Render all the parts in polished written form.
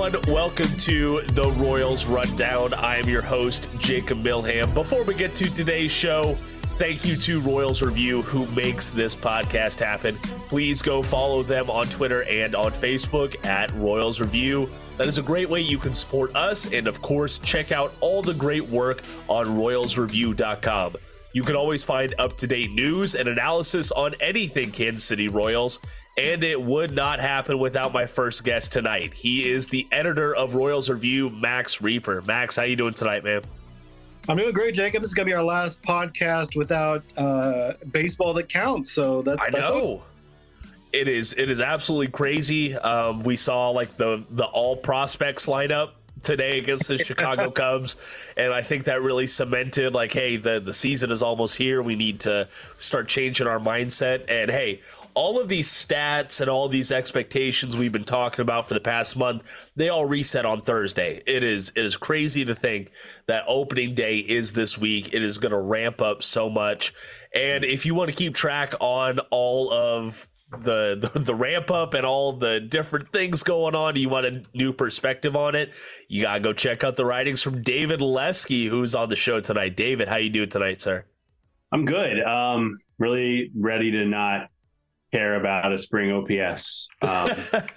everyone. Welcome to the Royals Rundown. I am your host, Jacob Milham. Before we get to today's show, thank you to Royals Review, who makes this podcast happen. Please go follow them on Twitter and on Facebook at Royals Review. That is a great way you can support us. And of course, check out all the great work on royalsreview.com. You can always find up-to-date news and analysis on anything Kansas City Royals. And it would not happen without my first guest tonight. He is the editor of Royals Review, Max Reaper. Max, how you doing tonight, man? I'm doing great, Jacob. This is going to be our last podcast without baseball that counts. So that's know. It is absolutely crazy. We saw like the all prospects lineup today against the Chicago Cubs, and I think that really cemented like, hey, the season is almost here. We need to start changing our mindset. And hey, all of these stats and all these expectations we've been talking about for the past month, they all reset on Thursday. It is crazy to think that opening day is this week. It is going to ramp up so much. And if you want to keep track on all of the ramp up and all the different things going on, you want a new perspective on it, you got to go check out the writings from David Lesky, who's on the show tonight. David, how you doing tonight, sir? I'm good. Really ready to not care about a spring OPS. Not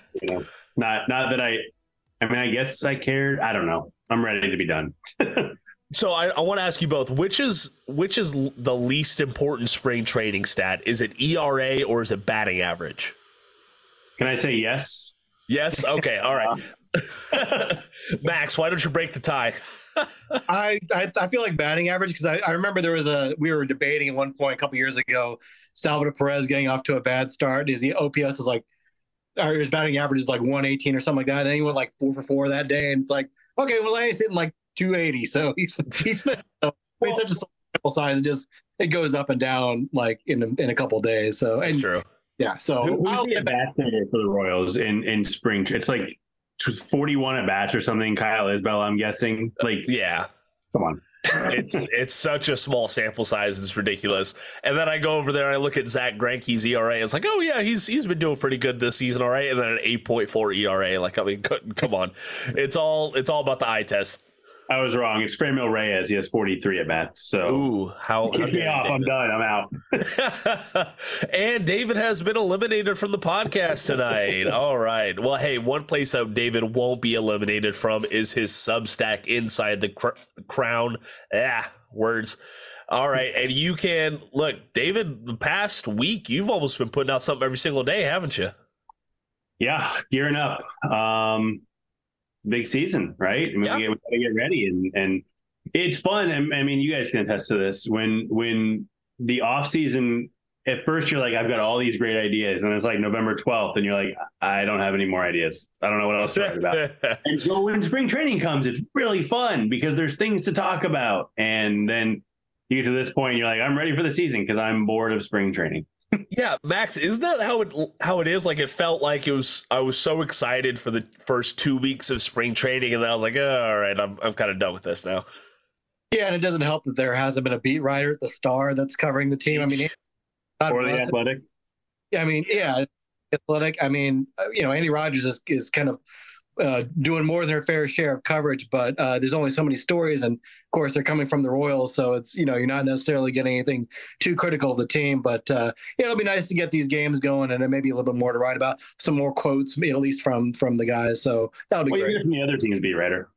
that I guess I cared. I don't know. I'm ready to be done. So I want to ask you both, which is the least important spring training stat? Is it ERA or is it batting average? Can I say yes? Yes. Okay. All right. Max, why don't you break the tie? I feel like batting average, because I remember we were debating at one point a couple years ago, Salvador Perez getting off to a bad start. His OPS is like, or his batting average is like 118 or something like that. And he went like 4 for 4 that day. And it's like, okay, well, he's hitting like 280. So he's been such a sample size. It goes up and down like in a couple of days. So that's true. Yeah. So who's the at-bat hitter for the Royals in spring? It's like 41 at bats or something. Kyle Isbell, I'm guessing. Like, yeah, come on. It's such a small sample size. It's ridiculous. And then I go over there and I look at Zach Greinke's ERA. It's like, oh yeah, he's been doing pretty good this season, all right. And then an 8.4 ERA. Like, I mean, come on. It's all about the eye test. I was wrong. It's Franmil Reyes. He has 43 at bats. So how kick me off. I'm done. I'm out. And David has been eliminated from the podcast tonight. All right. Well, hey, one place that David won't be eliminated from is his Substack, Inside the Crown. Words. All right. And you can look, David, the past week, you've almost been putting out something every single day, haven't you? Yeah. Gearing up. Big season, right? I mean, we got to get ready, and it's fun. I mean, you guys can attest to this. When the off season, at first you're like, I've got all these great ideas, and it's like November 12th, and you're like, I don't have any more ideas. I don't know what else to write about. And so when spring training comes, it's really fun because there's things to talk about, and then you get to this point, and you're like, I'm ready for the season because I'm bored of spring training. Yeah, Max, isn't that how it is? Like, it felt like I was so excited for the first 2 weeks of spring training, and then I was like, oh, all right, I'm kind of done with this now. Yeah, and it doesn't help that there hasn't been a beat writer at the Star that's covering the team. I mean, or the Athletic. Yeah, I mean, Athletic. I mean, Andy Rogers is kind of doing more than their fair share of coverage, but there's only so many stories, and of course they're coming from the Royals, so it's you're not necessarily getting anything too critical of the team, but it'll be nice to get these games going, and then maybe a little bit more to write about, some more quotes at least from the guys, so that'll be great. Even from the other teams, be writer.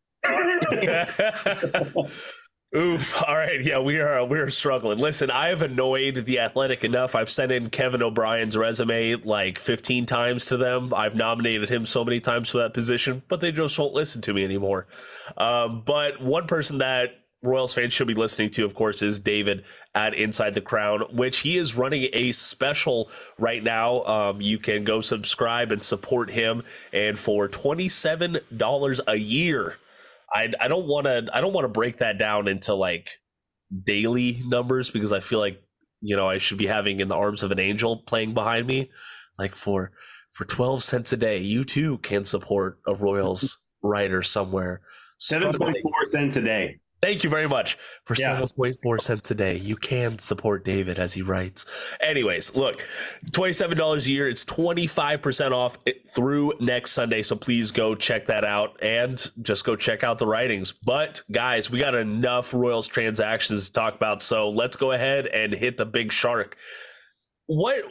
Oof. All right. Yeah, we're struggling. Listen, I have annoyed the Athletic enough. I've sent in Kevin O'Brien's resume like 15 times to them. I've nominated him so many times for that position, but they just won't listen to me anymore. But one person that Royals fans should be listening to, of course, is David at Inside the Crown, which he is running a special right now. You can go subscribe and support him, and for $27 a year, I don't want to break that down into like daily numbers, because I feel like I should be having In the Arms of an Angel playing behind me. Like for 12 cents a day, you too can support a Royals writer somewhere. 7.4 cents a day. Thank you very much. For 7.4 cents a day, you can support David as he writes. Anyways, look, $27 a year. It's 25% off through next Sunday. So please go check that out and just go check out the writings. But guys, we got enough Royals transactions to talk about. So let's go ahead and hit the big shark. What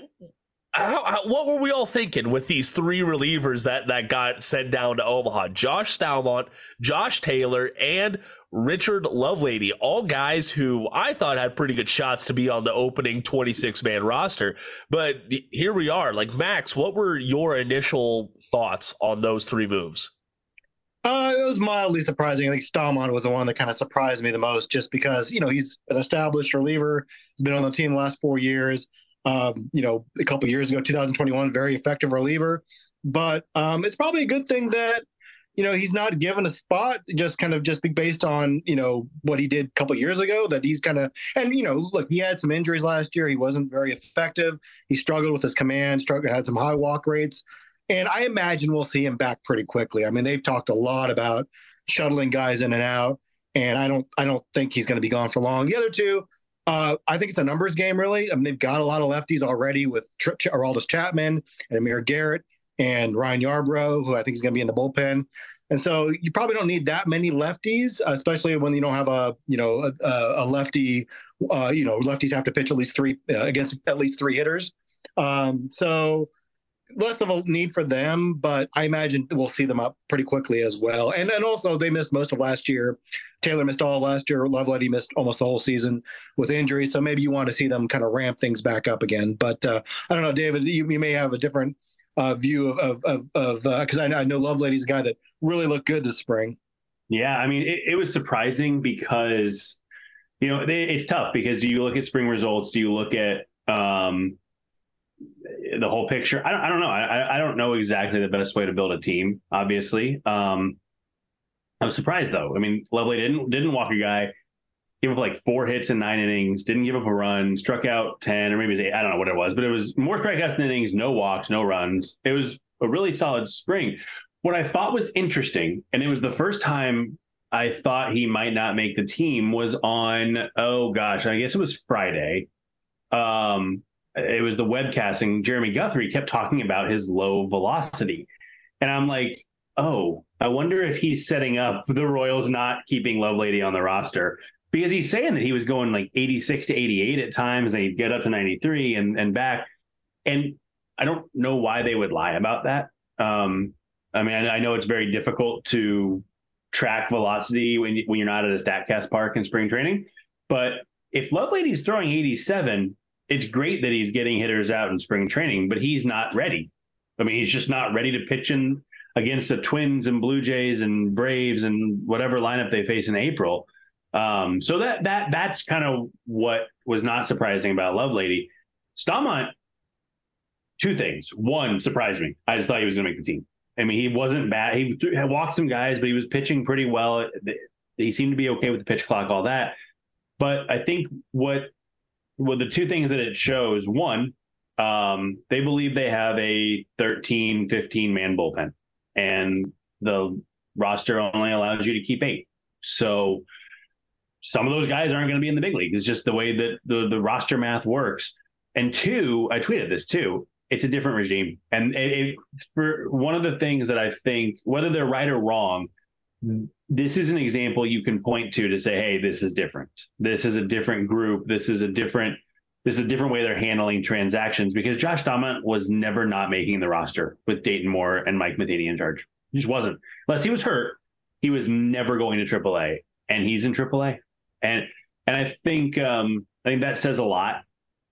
were we all thinking with these three relievers that got sent down to Omaha? Josh Stalmont, Josh Taylor, and Richard Lovelady, all guys who I thought had pretty good shots to be on the opening 26-man roster. But here we are. Like, Max, what were your initial thoughts on those three moves? It was mildly surprising. I think Stalmont was the one that kind of surprised me the most, just because, he's an established reliever. He's been on the team the last 4 years. A couple of years ago, 2021, very effective reliever. But it's probably a good thing that, he's not given a spot just based on, what he did a couple of years ago, that he's look, he had some injuries last year. He wasn't very effective. He struggled with his command, had some high walk rates. And I imagine we'll see him back pretty quickly. I mean, they've talked a lot about shuttling guys in and out, and I don't think he's going to be gone for long. The other two, I think it's a numbers game, really. I mean, they've got a lot of lefties already with Aroldis Chapman and Amir Garrett and Ryan Yarbrough, who I think is going to be in the bullpen. And so you probably don't need that many lefties, especially when you don't have a lefty. Lefties have to pitch at least three against at least three hitters. So less of a need for them, but I imagine we'll see them up pretty quickly as well. And also they missed most of last year. Taylor missed all last year. Lovelady missed almost the whole season with injuries. So maybe you want to see them kind of ramp things back up again. But I don't know, David, you may have a different view of because I know Lovelady's a guy that really looked good this spring. Yeah, I mean, it was surprising because, it's tough because do you look at spring results? Do you look at the whole picture? I don't know. I don't know exactly the best way to build a team, obviously. I was surprised, though. I mean, Lovelady didn't walk a guy, gave up like 4 hits in 9 innings, didn't give up a run, struck out 10, or maybe it was 8. I don't know what it was, but it was more strikeouts than innings, no walks, no runs. It was a really solid spring. What I thought was interesting, and it was the first time I thought he might not make the team, was on, I guess it was Friday. It was the webcasting. Jeremy Guthrie kept talking about his low velocity. And I'm like, I wonder if he's setting up the Royals not keeping Lovelady on the roster, because he's saying that he was going like 86 to 88 at times, and he'd get up to 93 and back. And I don't know why they would lie about that. I mean, I know it's very difficult to track velocity when you're not at a StatCast park in spring training, but if Lovelady's throwing 87, it's great that he's getting hitters out in spring training, but he's not ready. I mean, he's just not ready to pitch in against the Twins and Blue Jays and Braves and whatever lineup they face in April. So that's kind of what was not surprising about Lovelady. Stalmont, 2 things. 1, surprised me. I just thought he was going to make the team. I mean, he wasn't bad. He had walked some guys, but he was pitching pretty well. He seemed to be okay with the pitch clock, all that. But I think the 2 things that it shows, 1, they believe they have a 13, 15-man bullpen, and the roster only allows you to keep 8. So some of those guys aren't going to be in the big league. It's just the way that the roster math works. And 2, I tweeted this too, it's a different regime. And for one of the things that I think, whether they're right or wrong, this is an example you can point to say, hey, this is different. This is a different group. This is a different way they're handling transactions, because Josh Stalmont was never not making the roster with Dayton Moore and Mike Matheny in charge. He just wasn't. Unless he was hurt, he was never going to AAA, and he's in AAA. And I think that says a lot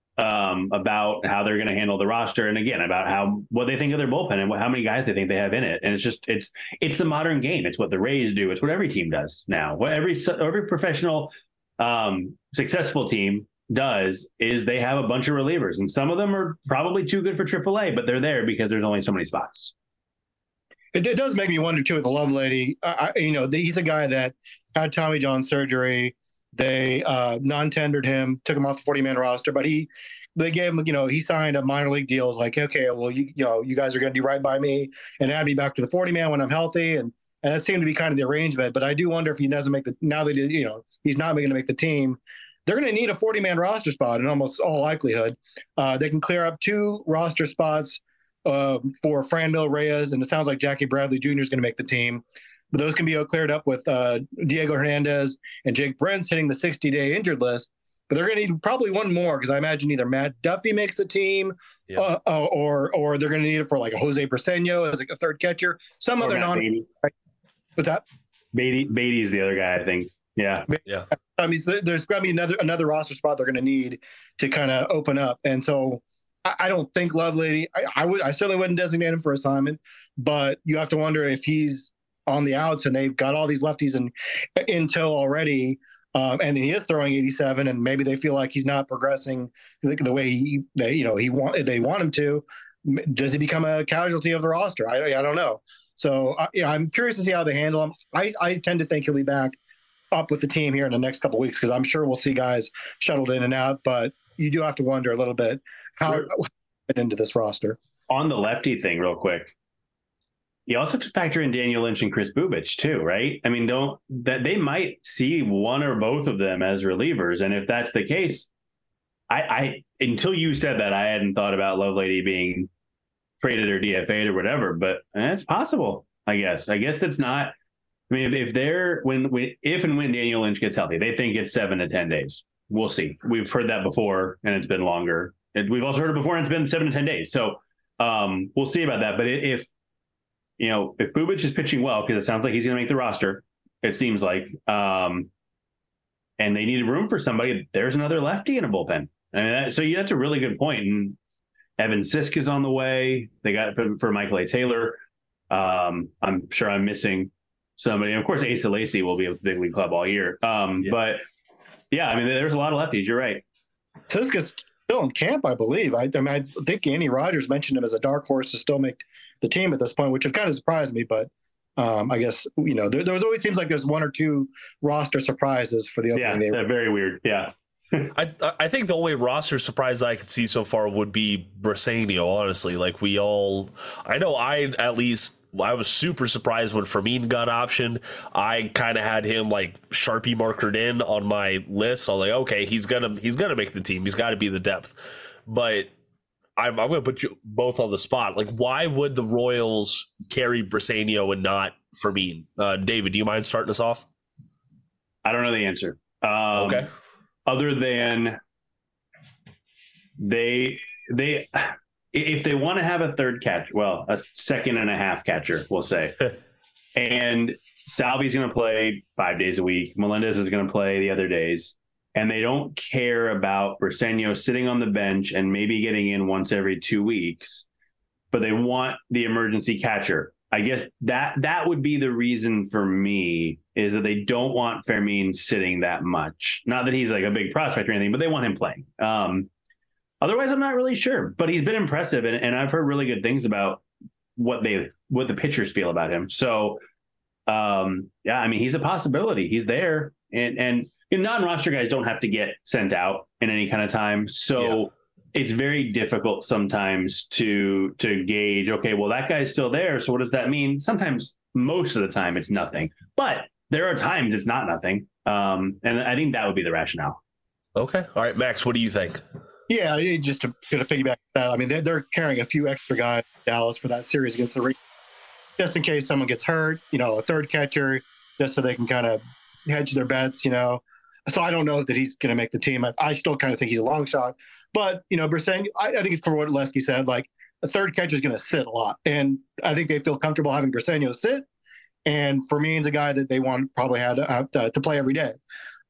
about how they're going to handle the roster, and again about what they think of their bullpen and how many guys they think they have in it. And it's the modern game. It's what the Rays do. It's what every team does now. What every professional successful team does is they have a bunch of relievers, and some of them are probably too good for AAA, but they're there because there's only so many spots. It does make me wonder too with the Lovelady. He's a guy that had Tommy John surgery. They non-tendered him, took him off the 40-man roster, but they gave him, he signed a minor league deal. It was like, okay, well, you guys are going to do right by me and add me back to the 40-man when I'm healthy. And And that seemed to be kind of the arrangement. But I do wonder if he doesn't make now that he's not going to make the team. They're going to need a 40-man roster spot in almost all likelihood. They can clear up 2 roster spots for Franmil Reyes, and it sounds like Jackie Bradley Jr. is going to make the team. But those can be cleared up with Diego Hernandez and Jake Brentz hitting the 60-day injured list. But they're going to need probably one more, because I imagine either Matt Duffy makes the team, or they're going to need it for like a Jose Briseño as like a third catcher. Some other What's that? Beatty is the other guy, I think. Yeah. I mean, there's going to be another roster spot they're going to need to kind of open up. And so I don't think Lovelady, I certainly wouldn't designate him for assignment, but you have to wonder if he's on the outs and they've got all these lefties in tow already. And he is throwing 87, and maybe they feel like he's not progressing the way they want him to. Does he become a casualty of the roster? I don't know. So I'm curious to see how they handle him. I tend to think he'll be back up with the team here in the next couple of weeks, because I'm sure we'll see guys shuttled in and out. But you do have to wonder a little bit how to fit into this roster. On the lefty thing, real quick, you also have to factor in Daniel Lynch and Chris Bubich too, right? I mean, they might see one or both of them as relievers, and if that's the case, I until you said that, I hadn't thought about Lovelady being traded or DFA'd or whatever, but it's possible. I guess that's not. I mean, if and when Daniel Lynch gets healthy, they think it's 7 to 10 days. We'll see. We've heard that before, and it's been longer. We've also heard it before, and it's been 7 to 10 days. So we'll see about that. But if Bubich is pitching well, because it sounds like he's going to make the roster, it seems like, and they needed room for somebody, there's another lefty in a bullpen. I mean, so that's a really good point. And Evan Sisk is on the way. They got it for Michael A. Taylor. I'm sure I'm missing somebody. And of course, Asa Lacy will be at the big league club all year. But yeah, I mean, there's a lot of lefties. You're right. Sisk is still in camp, I believe. I think Andy Rogers mentioned him as a dark horse to still make the team at this point, which would kind of surprised me. But I guess, there always seems like there's one or two roster surprises for the opening. Yeah, very weird. Yeah. I think the only roster surprise I could see so far would be Briseño, honestly. Like I was super surprised when Fermin got optioned. I kind of had him like Sharpie markered in on my list. So I was like, okay, he's gonna make the team. He's got to be the depth. But I'm gonna put you both on the spot. Like, why would the Royals carry Briseño and not Fermin? David, do you mind starting us off? I don't know the answer. Okay. Other than they if they want to have a third catch, well, a second and a half catcher, we'll say, and Salvi's going to play 5 days a week, Melendez is going to play the other days, and they don't care about Briseño sitting on the bench and maybe getting in once every 2 weeks, but they want the emergency catcher. I guess that would be the reason for me, is that they don't want Fermin sitting that much. Not that he's like a big prospect or anything, but they want him playing. Otherwise, I'm not really sure. But he's been impressive, and I've heard really good things about what the pitchers feel about him. So, yeah, I mean, he's a possibility. He's there, and non-roster guys don't have to get sent out in any kind of time. So it's very difficult sometimes to gauge, okay, well, that guy's still there, so what does that mean? Sometimes, most of the time, it's nothing. But there are times it's not nothing. And I think that would be the rationale. Okay. All right, Max, what do you think? Yeah, just to piggyback that, I mean, they're carrying a few extra guys in Dallas for that series against the Rangers, just in case someone gets hurt, a third catcher, just so they can kind of hedge their bets, So I don't know that he's going to make the team. I still kind of think he's a long shot. But, Briseño, I think it's for what Lesky said. Like, a third catcher is going to sit a lot. And I think they feel comfortable having Briseño sit. And Fermin's a guy that they want probably had to play every day.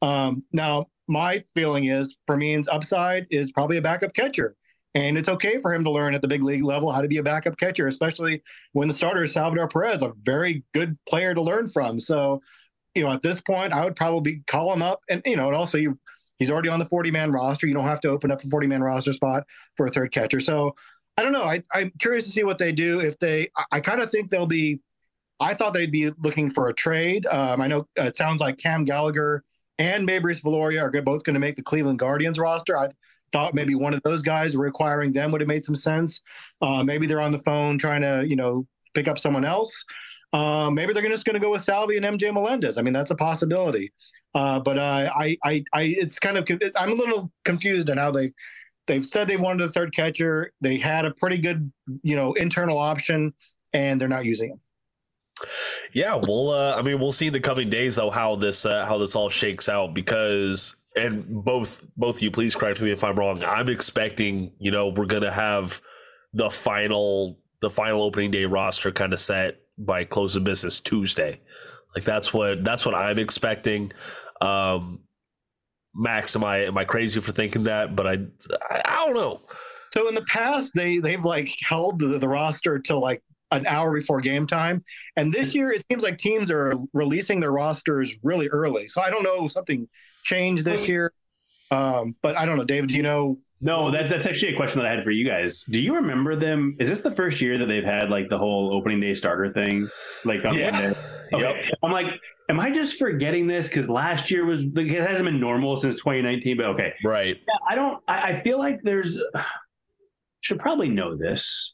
Now, my feeling is Fermin's upside is probably a backup catcher. And it's okay for him to learn at the big league level how to be a backup catcher, especially when the starter is Salvador Perez, a very good player to learn from. So, at this point, I would probably call him up. And, and also he's already on the 40-man roster. You don't have to open up a 40-man roster spot for a third catcher. So I don't know. I'm curious to see what they do. I kind of think I thought they'd be looking for a trade. I know it sounds like Cam Gallagher and Maybris Valoria are both going to make the Cleveland Guardians roster. I thought maybe one of those guys requiring them would have made some sense. Maybe they're on the phone trying to, pick up someone else. Maybe they're just going to go with Salvi and MJ Melendez. I mean, that's a possibility. But it's kind of, I'm a little confused on how they've said they wanted a third catcher. They had a pretty good, internal option, and they're not using him. Yeah, we'll see in the coming days though how this all shakes out, because, and both you, please correct me if I'm wrong, I'm expecting, we're gonna have the final opening day roster kind of set by close of business Tuesday. Like that's what I'm expecting. Max, am I crazy for thinking that? But I don't know. So in the past, they've like held the roster till like an hour before game time, and this year it seems like teams are releasing their rosters really early. So I don't know if something changed this year, but I don't know. David, do you know? No, that's actually a question that I had for you guys. Do you remember them? Is this the first year that they've had like the whole opening day starter thing? Like on Monday? Okay. Yep. I'm like, am I just forgetting this? Because last year was like, it hasn't been normal since 2019. But okay, right? Yeah, I feel like should probably know this.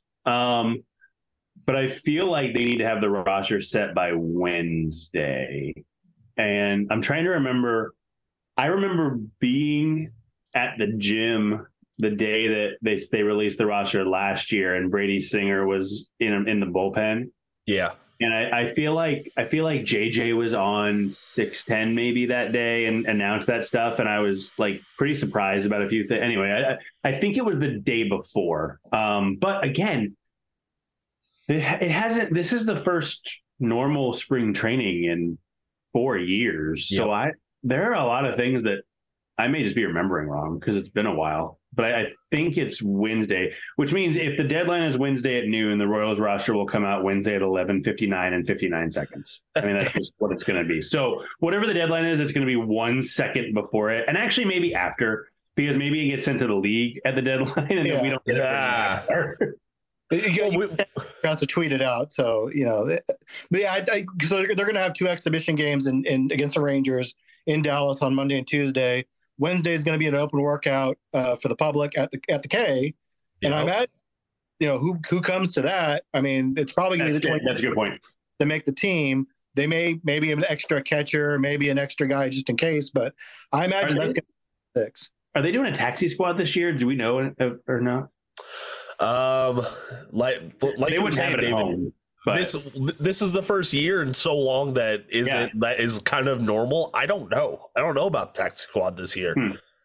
But I feel like they need to have the roster set by Wednesday. And I'm trying to remember. I remember being at the gym the day that they released the roster last year, and Brady Singer was in the bullpen. Yeah. And I feel like JJ was on 610 maybe that day and announced that stuff. And I was like pretty surprised about a few things. Anyway, I think it was the day before. But again, it hasn't. This is the first normal spring training in 4 years. Yep. So there are a lot of things that I may just be remembering wrong because it's been a while. But I think it's Wednesday, which means if the deadline is Wednesday at noon, the Royals roster will come out Wednesday at 11:59 and 59 seconds. I mean, that's just what it's going to be. So whatever the deadline is, it's going to be 1 second before it, and actually maybe after, because maybe it gets sent to the league at the deadline, and then we don't get it. You have to tweet it out, so But yeah, so they're going to have 2 exhibition games in against the Rangers in Dallas on Monday and Tuesday. Wednesday is going to be an open workout for the public at the K, and I imagine who comes to that. I mean, it's probably going to be the 20. That's a good point. To make the team, they maybe an extra catcher, maybe an extra guy just in case. But I imagine that's going to be 6. Are they doing a taxi squad this year? Do we know or not? Like they wouldn't have it at home. But this is the first year in so long that is kind of normal. I don't know about taxi squad this year.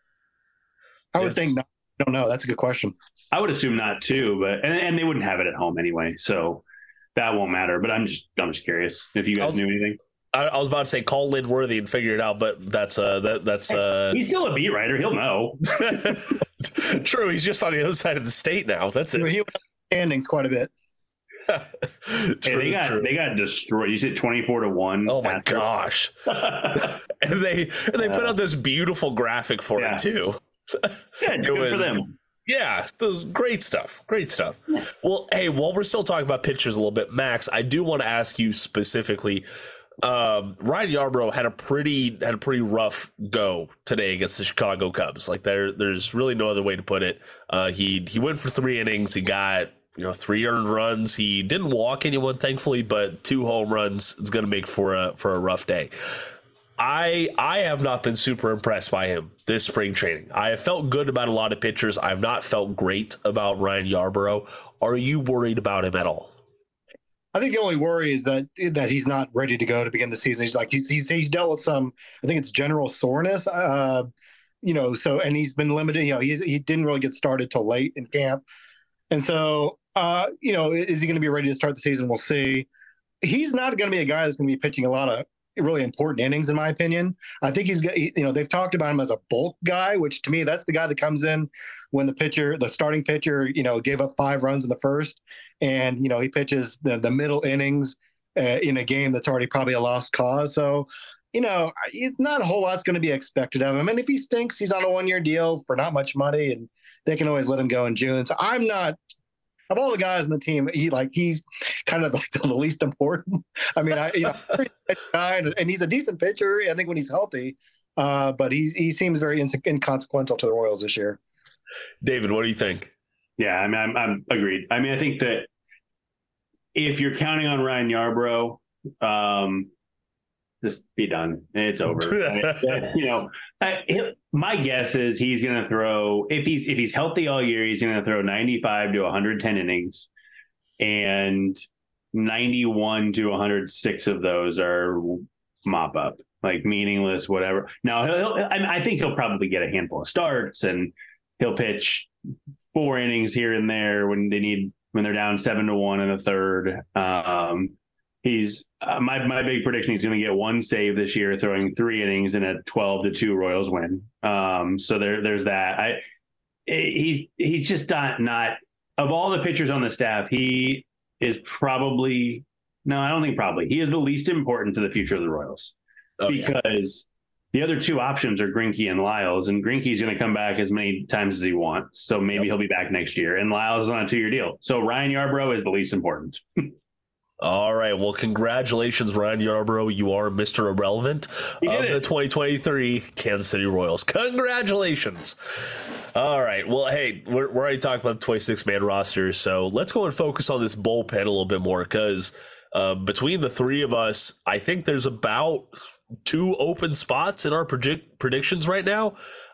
I would think not. I don't know. That's a good question. I would assume not too, but and they wouldn't have it at home anyway, so that won't matter. But I'm just curious if you guys knew anything. I was about to say call Lynn Worthy and figure it out, but that's he's still a beat writer. He'll know. True. He's just on the other side of the state now. That's it. He went standings quite a bit. They got destroyed. You said 24-1. Oh my gosh! and they put out this beautiful graphic for it too. Yeah, good for them. Yeah, those great stuff. Great stuff. Yeah. Well, hey, while we're still talking about pitchers a little bit, Max, I do want to ask you specifically. Ryan Yarbrough had a pretty rough go today against the Chicago Cubs. Like there's really no other way to put it. He went for 3 innings. He got 3 earned runs. He didn't walk anyone, thankfully, but 2 home runs is going to make for a rough day. I have not been super impressed by him this spring training. I have felt good about a lot of pitchers. I have not felt great about Ryan Yarbrough. Are you worried about him at all? I think the only worry is that he's not ready to go to begin the season. He's dealt with some, I think it's general soreness, so, and he's been limited. He didn't really get started till late in camp. And so, is he going to be ready to start the season? We'll see. He's not going to be a guy that's going to be pitching a lot of really important innings, in my opinion. I think they've talked about him as a bulk guy, which to me, that's the guy that comes in when the starting pitcher, gave up 5 runs in the first, and, he pitches the middle innings in a game that's already probably a lost cause. So, not a whole lot's going to be expected of him. And if he stinks, he's on a 1-year deal for not much money, and they can always let him go in June. So I'm not, of all the guys on the team, he's kind of the least important. I mean, and he's a decent pitcher, I think, when he's healthy. But he seems very inconsequential to the Royals this year. David, what do you think? Yeah, I mean, I'm agreed. I mean, I think that if you're counting on Ryan Yarbrough, just be done. It's over. My guess is he's going to throw, if he's healthy all year, he's going to throw 95 to 110 innings, and 91 to 106 of those are mop up, like meaningless, whatever. Now I think he'll probably get a handful of starts, and he'll pitch 4 innings here and there when they're down 7-1 in the third. He's my big prediction. He's going to get 1 save this year, throwing 3 innings in a 12-2 Royals win. So there's that. He's just not of all the pitchers on the staff. He is probably I don't think probably. He is the least important to the future of the Royals because the other 2 options are Greinke and Lyles, and Greinke's going to come back as many times as he wants. So maybe he'll be back next year, and Lyles is on a 2-year deal. So Ryan Yarbrough is the least important. All right. Well, congratulations, Ryan Yarbrough. You are Mr. Irrelevant of the 2023 Kansas City Royals. Congratulations. All right. Well, hey, we're already talking about the 26-man roster, so let's go and focus on this bullpen a little bit more, because between the 3 of us, I think there's about 2 open spots in our predictions right now.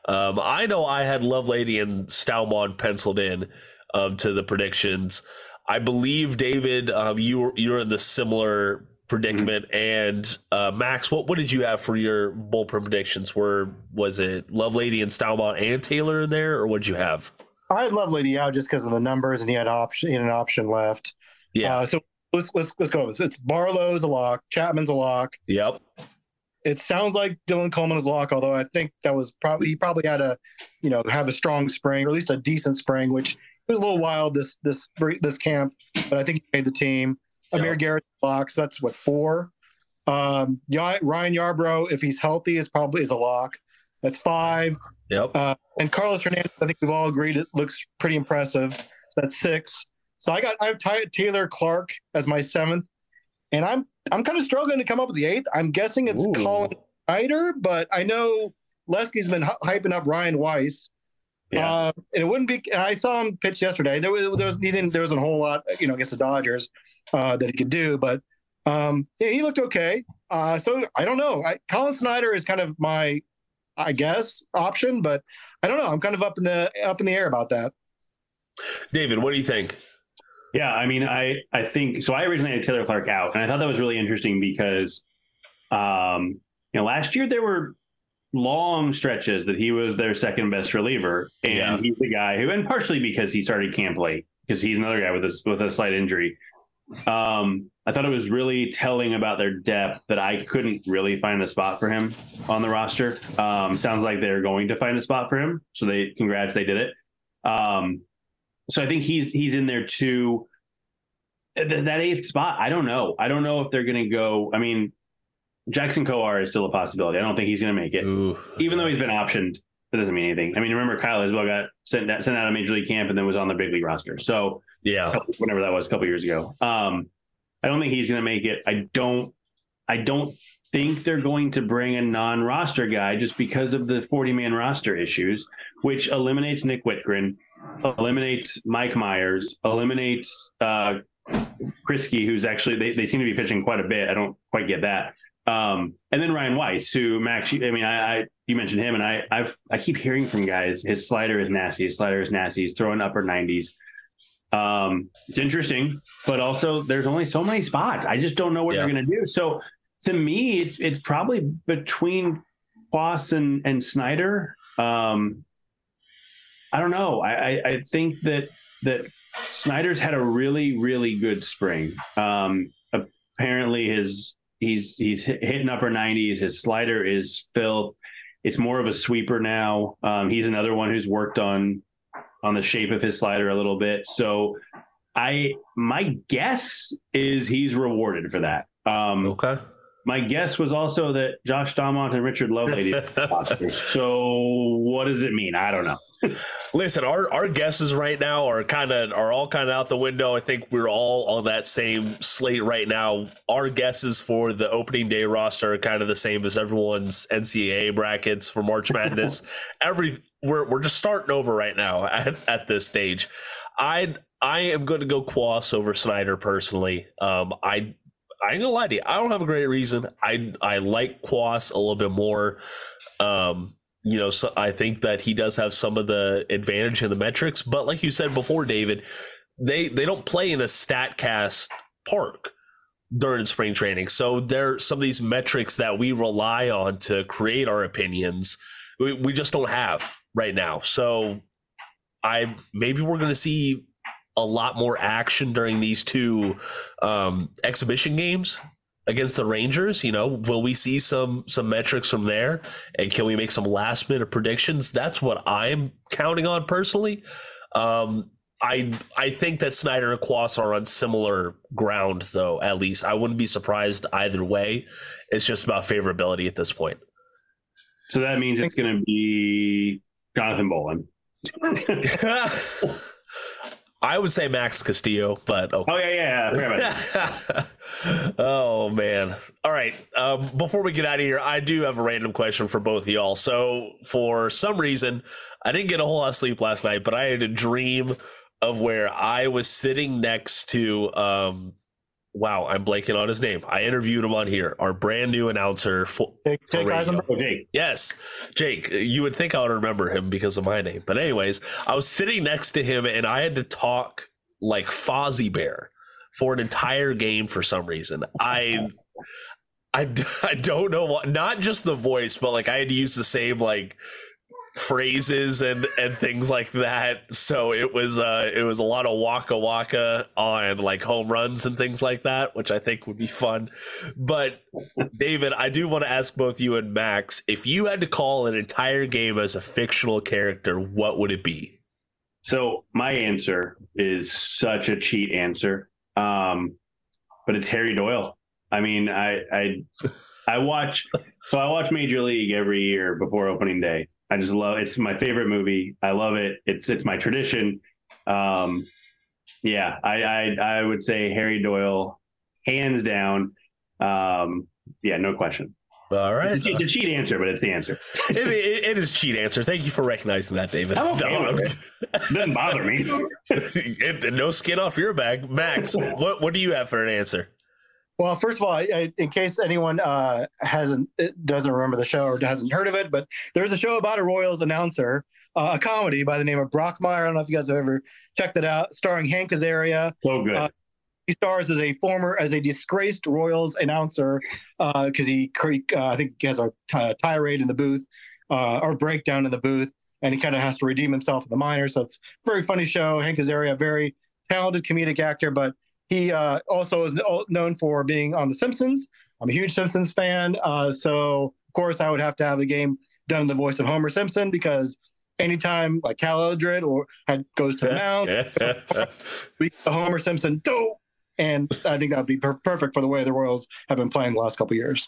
I know I had Lovelady and Stalmon penciled in to the predictions. I believe, David, you're in the similar predicament. And Max, what did you have for your bullpen predictions? Was it Lovelady and Stalmon and Taylor in there, or what did you have? I had Lovelady out just because of the numbers, and he had an option left. Yeah. So let's go. It's Barlow's a lock. Chapman's a lock. Yep. It sounds like Dylan Coleman is a lock, although I think that was he probably had to, have a strong spring, or at least a decent spring, which it was a little wild this camp, but I think he made the team. Amir Garrett's lock, so that's 4. Ryan Yarbrough, if he's healthy, is a lock. That's 5. Yep. And Carlos Hernandez, I think we've all agreed it looks pretty impressive. So that's 6. So I have Taylor Clark as my 7th, and I'm kind of struggling to come up with the 8th. I'm guessing it's Colin Snyder, but I know Leski's been hyping up Ryan Weiss. Yeah. And it wouldn't be. And I saw him pitch yesterday. There wasn't a whole lot, against the Dodgers that he could do, but he looked okay. So I don't know. Colin Snyder is kind of my, I guess, option, but I don't know. I'm kind of up in the air about that. David, what do you think? Yeah, I mean, I think so. I originally had Taylor Clark out, and I thought that was really interesting because, last year there were long stretches that he was their second best reliever, and he's the guy who, and partially because he started camp late, because he's another guy with a slight injury. I thought it was really telling about their depth that I couldn't really find a spot for him on the roster. Sounds like they're going to find a spot for him, so they did it. So I think he's in there too. That 8th spot, I don't know. I don't know if they're going to go. I mean, Jackson Kowar is still a possibility. I don't think he's going to make it. Ooh. Even though he's been optioned. That doesn't mean anything. I mean, remember Kyle Isbell got sent out of Major League camp and then was on the big league roster. So whenever that was, a couple years ago. I don't think he's going to make it. I don't think they're going to bring a non-roster guy just because of the 40-man roster issues, which eliminates Nick Whitgren, eliminates Mike Myers, eliminates Krisky, who's actually they seem to be pitching quite a bit. I don't quite get that. And then Ryan Weiss, who Max, you mentioned him, and I keep hearing from guys, his slider is nasty. He's throwing upper 90s. It's interesting, but also there's only so many spots. I just don't know what they're going to do. So to me, it's probably between Foss and Snyder. I don't know. I think that Snyder's had a really, really good spring. Apparently he's hitting upper 90s. His slider is filth. It's more of a sweeper now. He's another one who's worked on the shape of his slider a little bit. So my guess is he's rewarded for that. Okay. My guess was also that Josh Staumont and Richard Lovelady. So what does it mean? I don't know. Listen, our guesses right now are all kind of out the window. I think we're all on that same slate right now. Our guesses for the opening day roster are kind of the same as everyone's NCAA brackets for March Madness. We're just starting over right now at this stage. I am going to go Quas over Snyder personally. I ain't gonna lie to you. I don't have a great reason. I like Quas a little bit more. So I think that he does have some of the advantage in the metrics, but like you said before, David, they don't play in a StatCast park during spring training. So there are some of these metrics that we rely on to create our opinions. We just don't have right now. So maybe we're going to see a lot more action during these two exhibition games against the Rangers. Will we see some metrics from there, and can we make some last minute predictions? That's what I'm counting on personally. I think that Snyder and Quas are on similar ground, though. At least I wouldn't be surprised either way. It's just about favorability at this point. So that means it's going to be Jonathan Bolin. I would say Max Castillo, but okay. Oh yeah. Oh man. All right. Before we get out of here, I do have a random question for both of y'all. So for some reason, I didn't get a whole lot of sleep last night, but I had a dream of where I was sitting next to wow, I'm blanking on his name. I interviewed him on here, our brand new announcer for Jake. Yes, Jake. You would think I would remember him because of my name. But anyways, I was sitting next to him and I had to talk like Fozzie Bear for an entire game for some reason. I don't know what, not just the voice, but like I had to use the same like phrases and things like that. So it was a lot of waka waka on like home runs and things like that, which I think would be fun. But David, I do want to ask both you and Max, if you had to call an entire game as a fictional character, what would it be? So my answer is such a cheat answer, but it's Harry Doyle. I mean, I watch Major League every year before opening day. I just love it's my favorite movie. I love it. It's my tradition. I would say Harry Doyle, hands down. No question. All right. It's a cheat answer, but it's the answer. It is cheat answer. Thank you for recognizing that, David. Doesn't bother me. No skin off your back. Max, what do you have for an answer? Well, first of all, in case anyone doesn't remember the show or hasn't heard of it, but there's a show about a Royals announcer, a comedy by the name of Brockmire. I don't know if you guys have ever checked it out, starring Hank Azaria. So good. He stars as a disgraced Royals announcer because I think he has a tirade in the booth or breakdown in the booth, and he kind of has to redeem himself in the minors. So it's a very funny show. Hank Azaria, very talented comedic actor, but he also is known for being on The Simpsons. I'm a huge Simpsons fan. So, of course, I would have to have a game done in the voice of Homer Simpson because anytime like Cal Eldred goes to the mound, Homer Simpson, do. And I think that would be perfect for the way the Royals have been playing the last couple of years.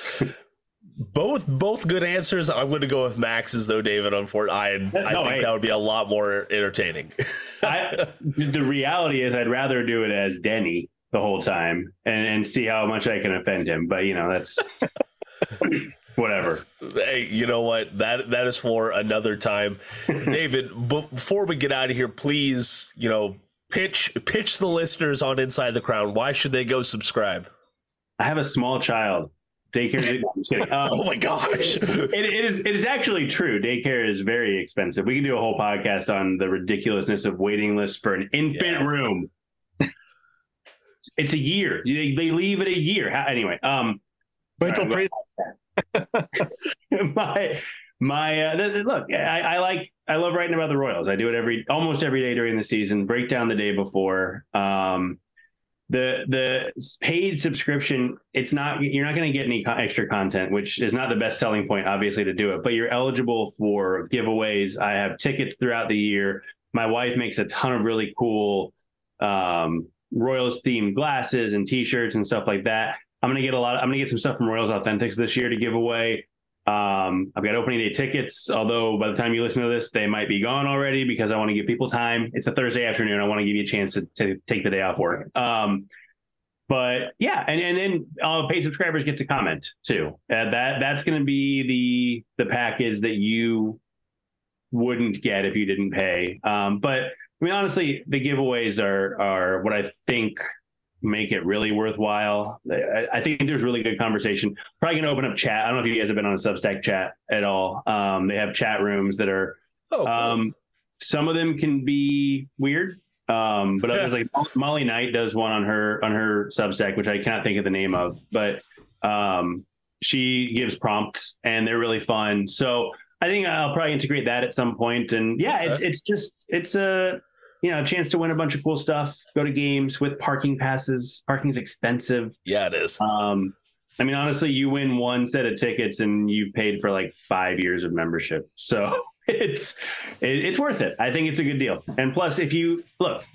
Both good answers. I'm going to go with Max's though, David. Unfortunately, I think that would be a lot more entertaining. The reality is, I'd rather do it as Denny the whole time and see how much I can offend him. But that's whatever. Hey, you know what? That is for another time. David, before we get out of here, please, pitch the listeners on Inside the Crown. Why should they go subscribe? I have a small child. Daycare. No, I'm kidding. Oh my gosh! It is actually true. Daycare is very expensive. We can do a whole podcast on the ridiculousness of waiting lists for an infant room. It's a year. They leave it a year. Anyway, wait till look. I love writing about the Royals. I do it almost every day during the season. Break down the day before. The paid subscription, you're not going to get any extra content, which is not the best selling point, obviously, to do it, but you're eligible for giveaways. I have tickets throughout the year. My wife makes a ton of really cool Royals themed glasses and t-shirts and stuff like that. I'm going to get some stuff from Royals Authentics this year to give away. I've got opening day tickets, although by the time you listen to this, they might be gone already because I want to give people time. It's a Thursday afternoon. I want to give you a chance to take the day off work. But yeah, and then paid subscribers get to comment too. That's going to be the package that you wouldn't get if you didn't pay. But I mean, honestly, the giveaways are what I think make it really worthwhile. I think there's really good conversation. Probably going to open up chat. I don't know if you guys have been on a Substack chat at all. They have chat rooms that are, cool. Some of them can be weird. But others, like Molly Knight does one on her Substack, which I cannot think of the name of, but she gives prompts and they're really fun. So I think I'll probably integrate that at some point. And yeah, it's a chance to win a bunch of cool stuff, go to games with parking passes. Parking's expensive. Yeah, it is. I mean, honestly, you win one set of tickets and you've paid for like 5 years of membership. So it's worth it. I think it's a good deal. And plus, if you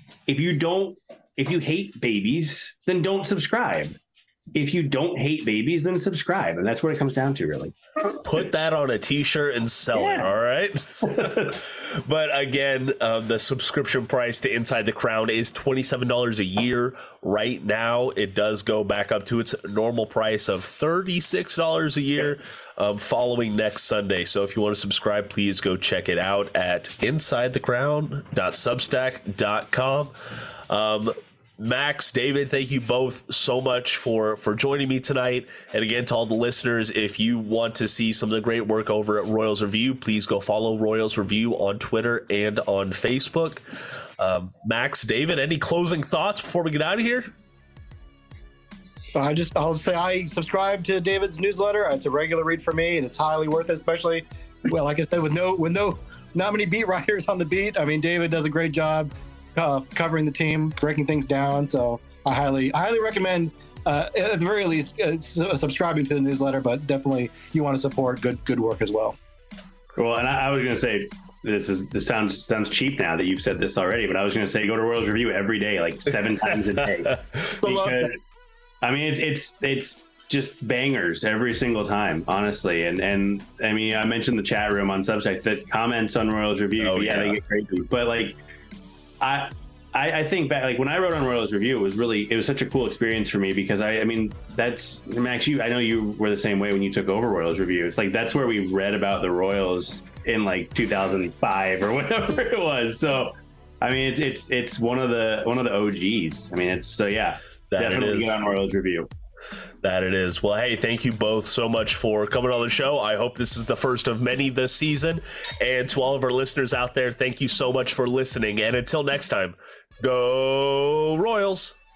hate babies, then don't subscribe. If you don't hate babies, then subscribe. And that's what it comes down to, really. Put that on a t-shirt and sell it. All right. But again, the subscription price to Inside the Crown is $27 a year. Right now, it does go back up to its normal price of $36 a year following next Sunday. So if you want to subscribe, please go check it out at insidethecrown.substack.com. Max, David, thank you both so much for joining me tonight. And again, to all the listeners, if you want to see some of the great work over at Royals Review, please go follow Royals Review on Twitter and on Facebook. Max, David, any closing thoughts before we get out of here? I'll say I subscribe to David's newsletter. It's a regular read for me, and it's highly worth it, especially, well, like I said, with not many beat writers on the beat. I mean, David does a great job covering the team, breaking things down. So I highly recommend, at the very least, subscribing to the newsletter. But definitely, you want to support good work as well. Well, and I was going to say this sounds cheap now that you've said this already, but I was going to say go to Royals Review every day, like 7 times a day, because I mean it's just bangers every single time, honestly. And I mean, I mentioned the chat room on Substack that comments on Royals Review. They get crazy, but like. I think back, like when I wrote on Royals Review, it was such a cool experience for me because I mean, that's Max, I know you were the same way when you took over Royals Review. It's like, that's where we read about the Royals in like 2005 or whatever it was. So, I mean, it's one of the OGs. I mean, definitely get on Royals Review. That it is. Well, hey, thank you both so much for coming on the show. I hope this is the first of many this season. And to all of our listeners out there, thank you so much for listening. And until next time, go Royals.